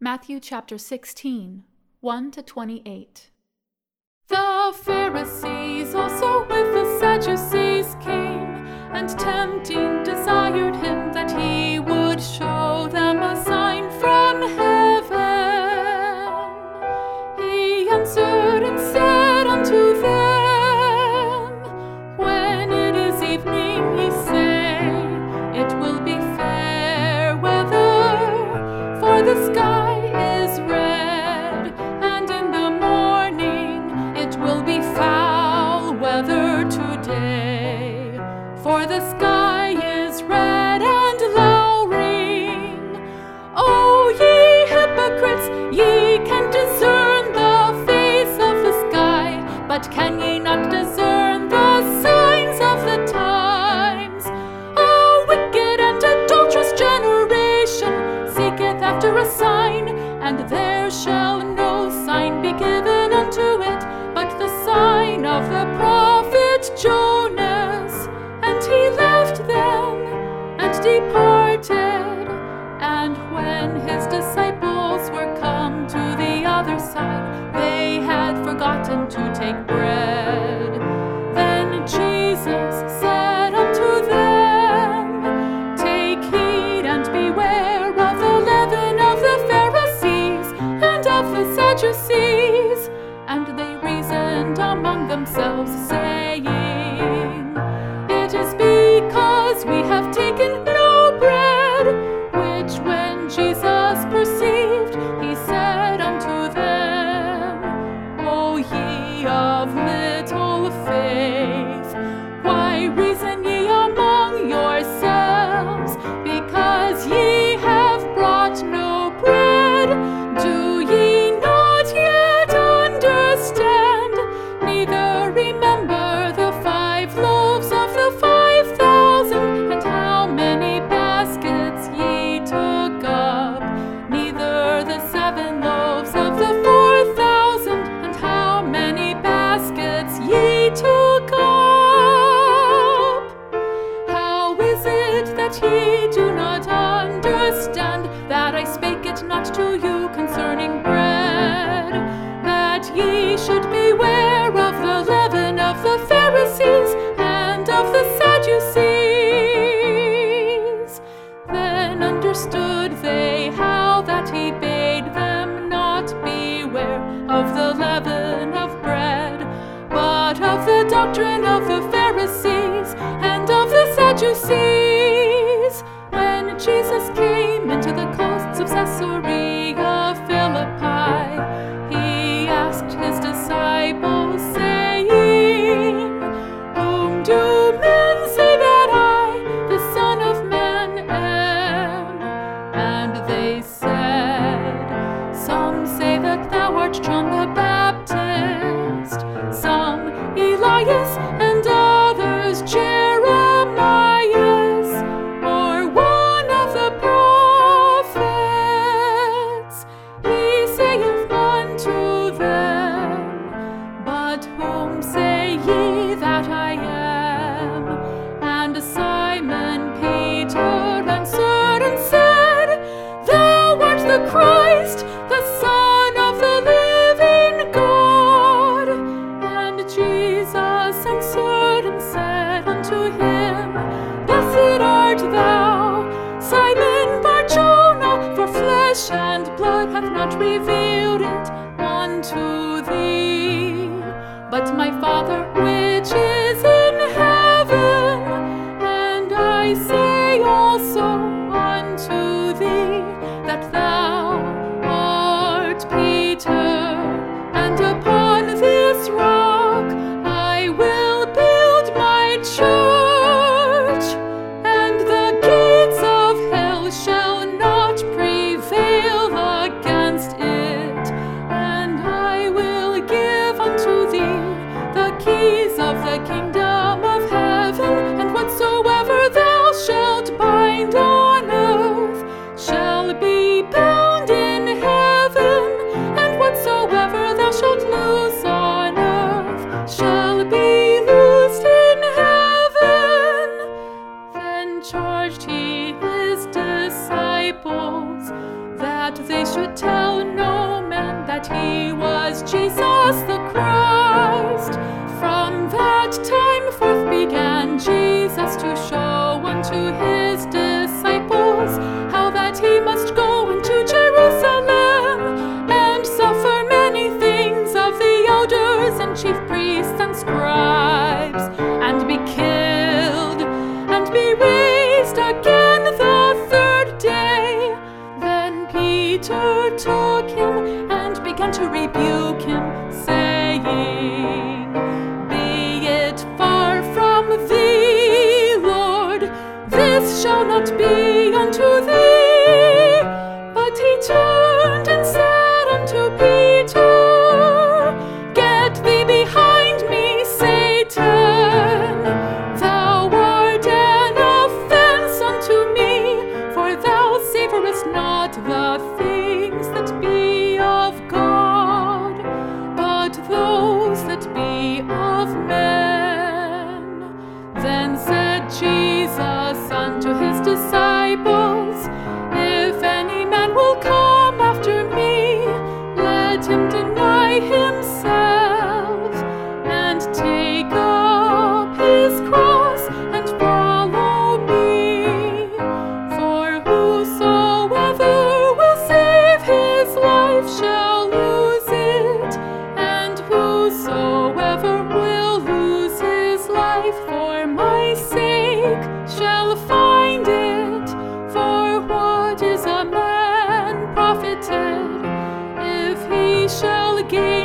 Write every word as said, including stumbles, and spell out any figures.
Matthew chapter sixteen, one to twenty-eight. The Pharisees also with the Sadducees came, and tempting desired him that he would show them a sign from heaven. He answered and said unto them, When it is evening, ye say, it will be fair weather, for the sky is red, and in the morning it will be foul weather today, for the sky is red and lowering. O ye hypocrites, ye can discern the face of the sky, but can ye not discern the signs of the times? O wicked and adulterous generation, seeketh after a sign, and there shall no sign be given unto it, but the sign of the prophet Jonas. And he left them, and departed. And when his disciples were come to the other side, they had forgotten to take bread. Then Jesus said unto them, Take heed and beware of the leaven of the Pharisees and of the Sadducees. And they reasoned among themselves, saying, It is because we have taken no bread. Which when Jesus perceived, he said unto them, O ye of little faith, why reason ye among yourselves, because ye have brought no bread? Do ye not yet understand, neither remember the five loaves of the five thousand, and how many baskets ye took up, neither the seven loaves of the four thousand, and how many baskets ye took up? How is it that ye do not understand, that I spake it not to you concerning bread, that ye should beware of the leaven of the Pharisees and of the Sadducees? Then understood they how that he bade them not beware of the leaven of bread, but of the doctrine of the Pharisees and of the Sadducees. When Jesus came into the coasts of Caesarea Philippi, he asked his disciples, saying, Whom do men say that I, the Son of Man, am? And they said, Some say that thou art John the Baptist, some Elias, and others Jeremias, or one of the prophets. He saith unto them, But whom say ye that I am? And Simon Peter answered and said, Thou art the Christ, the Son of the living God. And Jesus answered and said unto him, Blessed art thou, Simon Bar-Jonah, for flesh and blood hath not revealed it unto thee, but my Father which is in heaven. And I say also unto thee, that thou art Peter, and upon this rock I will build my church, and the gates of hell shall not prevail against it. And I will give unto thee the keys of the kingdom that he was Jesus the Christ. From that time forth began Jesus to show unto his disciples how that he must go into Jerusalem and suffer many things of the elders and chief priests and scribes, and be killed, and be raised again the third day. Then Peter took him and began to rebuke him, saying, Be it far from thee, Lord, this shall not be unto thee. But he turned and said unto Peter, Get thee behind me, Satan. Thou art an offense unto me, for thou savorest not the things that be of God, but those that be of men. Then said Jesus unto his disciples, If any man will come after me, let him deny himself, and take up his cross, and follow me. For whosoever will save his life shall lose it, and whosoever will lose his life for my sake shall find it. For what is a man profited if he shall gain